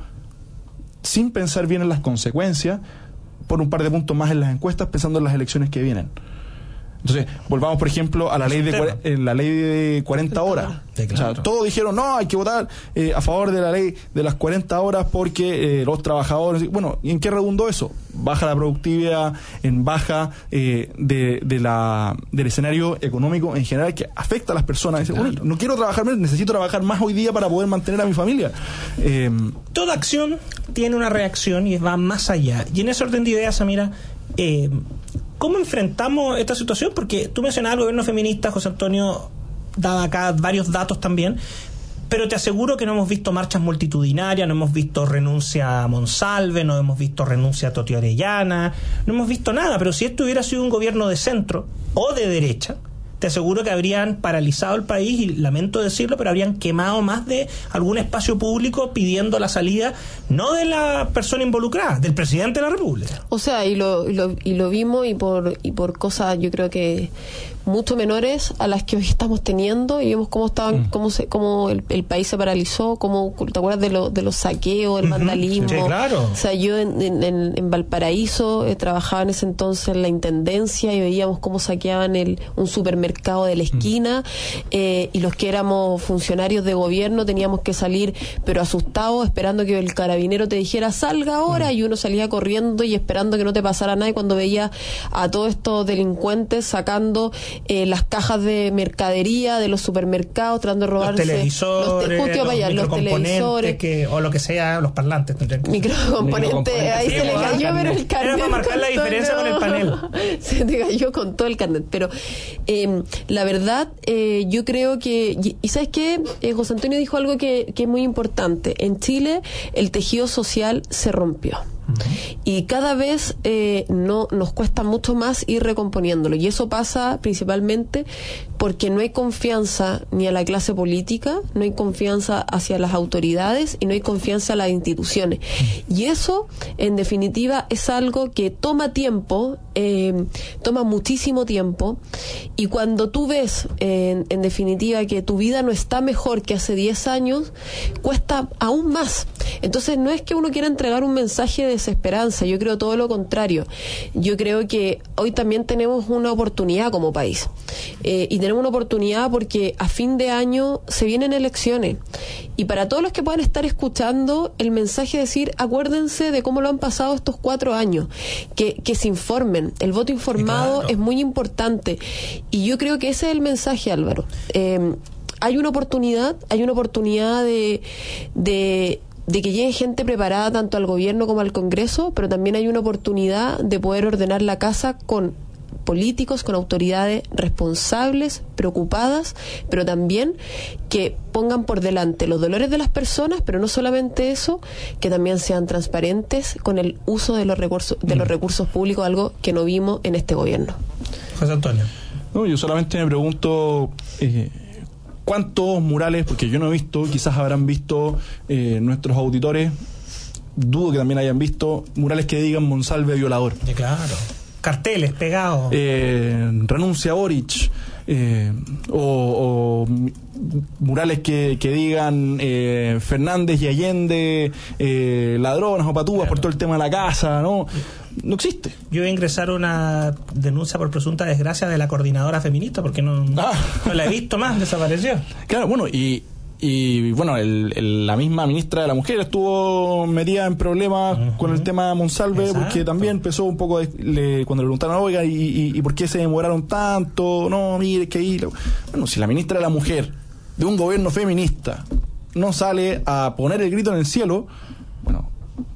sin pensar bien en las consecuencias, por un par de puntos más en las encuestas, pensando en las elecciones que vienen. Entonces, volvamos, por ejemplo, a la ley de en la ley de cuarenta horas. Sí, claro. O sea, todos dijeron, no, hay que votar eh, a favor de la ley de las cuarenta horas porque eh, los trabajadores... Bueno, ¿y en qué redundó eso? Baja la productividad, en baja eh, de, de la del escenario económico en general, que afecta a las personas. Dicen, claro. bueno, no quiero trabajar menos, necesito trabajar más hoy día para poder mantener a mi familia. Eh, Toda acción tiene una reacción y va más allá. Y en ese orden de ideas, Samira, eh, ¿cómo enfrentamos esta situación? Porque tú mencionabas el gobierno feminista, José Antonio daba acá varios datos también, pero te aseguro que no hemos visto marchas multitudinarias, no hemos visto renuncia a Monsalve, no hemos visto renuncia a Toti Orellana, no hemos visto nada. Pero si esto hubiera sido un gobierno de centro o de derecha, te aseguro que habrían paralizado el país, y lamento decirlo, pero habrían quemado más de algún espacio público pidiendo la salida, no de la persona involucrada, del presidente de la República. O sea, y lo, y lo, y lo vimos, y por, y por cosas, yo creo que mucho menores a las que hoy estamos teniendo, y vemos cómo estaban, mm. cómo se, cómo el, el país se paralizó, cómo, ¿te acuerdas de, lo, de los saqueos, el uh-huh. vandalismo? Sí, claro. O sea, yo en, en, en Valparaíso eh, trabajaba en ese entonces en la intendencia, y veíamos cómo saqueaban el, un supermercado de la esquina, mm. eh, y los que éramos funcionarios de gobierno teníamos que salir, pero asustados, esperando que el carabinero te dijera salga ahora, mm. y uno salía corriendo y esperando que no te pasara nada, y cuando veía a todos estos delincuentes sacando Eh, las cajas de mercadería de los supermercados, tratando de robarse los televisores, los, te, justo los, allá, los televisores que, o lo que sea, los parlantes microcomponentes, ahí sí, se le cayó pero el carnet era para marcar la diferencia todo, con el panel se te cayó con todo el carnet, pero eh, la verdad eh, yo creo que, y, y ¿sabes qué? Eh, José Antonio dijo algo que, que es muy importante. En Chile el tejido social se rompió. Y cada vez eh, no nos cuesta mucho más ir recomponiéndolo, y eso pasa principalmente porque no hay confianza ni a la clase política, no hay confianza hacia las autoridades y no hay confianza a las instituciones, y eso en definitiva es algo que toma tiempo, eh, toma muchísimo tiempo, y cuando tú ves eh, en definitiva que tu vida no está mejor que hace diez años, cuesta aún más. Entonces no es que uno quiera entregar un mensaje de desesperanza, yo creo todo lo contrario. Yo creo que hoy también tenemos una oportunidad como país, eh, y tenemos una oportunidad porque a fin de año se vienen elecciones, y para todos los que puedan estar escuchando, el mensaje es decir, acuérdense de cómo lo han pasado estos cuatro años, que, que se informen, el voto informado claro. es muy importante, y yo creo que ese es el mensaje, Álvaro. Eh, hay una oportunidad, hay una oportunidad de... de de que llegue gente preparada tanto al gobierno como al Congreso, pero también hay una oportunidad de poder ordenar la casa con políticos con autoridades responsables, preocupadas, pero también que pongan por delante los dolores de las personas, pero no solamente eso, que también sean transparentes con el uso de los recursos, de los recursos públicos, algo que no vimos en este gobierno. José Antonio. No, yo solamente me pregunto eh, cuántos murales, porque yo no he visto, quizás habrán visto eh, nuestros auditores, dudo que también hayan visto murales que digan Monsalve violador. Sí, claro. Carteles pegados. Eh, renuncia a Boric. Eh, o, o murales que, que digan eh, Fernández y Allende eh, ladrones o patúas, claro, por todo el tema de la casa, ¿no? No existe. Yo voy a ingresar una denuncia por presunta desgracia de la coordinadora feminista porque no, ah. no la he visto más, desapareció. Claro, bueno, y Y bueno, el, el, la misma ministra de la Mujer estuvo metida en problemas uh-huh. con el tema de Monsalve. Exacto. Porque también empezó un poco de, le, cuando le preguntaron, oiga, ¿y, y, y por qué se demoraron tanto? No, mire, que ahí... Bueno, si la ministra de la Mujer de un gobierno feminista no sale a poner el grito en el cielo, bueno,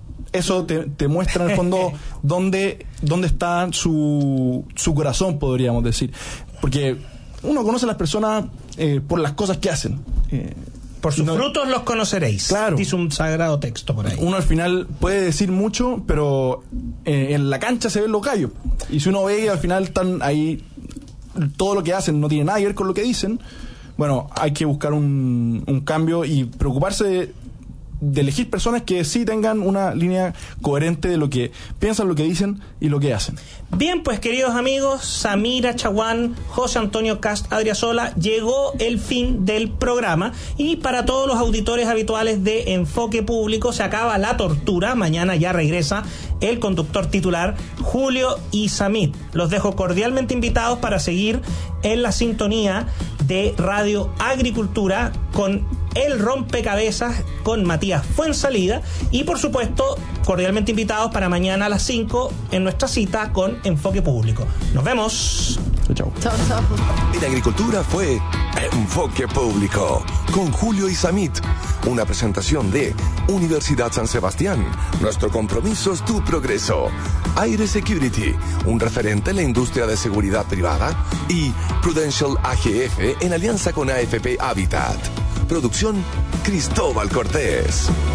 eso te, te muestra en el fondo dónde, dónde está su, su corazón, podríamos decir. Porque uno conoce a las personas eh, por las cosas que hacen. Eh, Por sus no, frutos los conoceréis. Claro. Dice un sagrado texto por ahí. Uno al final puede decir mucho, pero eh, en la cancha se ven los gallos. Y si uno ve que al final están ahí, todo lo que hacen no tiene nada que ver con lo que dicen, bueno, hay que buscar un, un cambio y preocuparse de, de elegir personas que sí tengan una línea coherente de lo que piensan, lo que dicen y lo que hacen. Bien, pues queridos amigos, Samira Chaguán, José Antonio Cast Adriasola, llegó el fin del programa y para todos los auditores habituales de Enfoque Público se acaba la tortura. Mañana ya regresa el conductor titular Julio Isamit. Los dejo cordialmente invitados para seguir en la sintonía de Radio Agricultura con El Rompecabezas con Matías Fuensalida y por supuesto cordialmente invitados para mañana a las cinco en nuestra cita con Enfoque Público. Nos vemos. Chao. Chao, chao. En Agricultura fue Enfoque Público con Julio Isamit, una presentación de Universidad San Sebastián. Nuestro compromiso es tu progreso. Aire Security, un referente en la industria de seguridad privada, y Prudential A G F en alianza con A F P Habitat. Producción Cristóbal Cortés.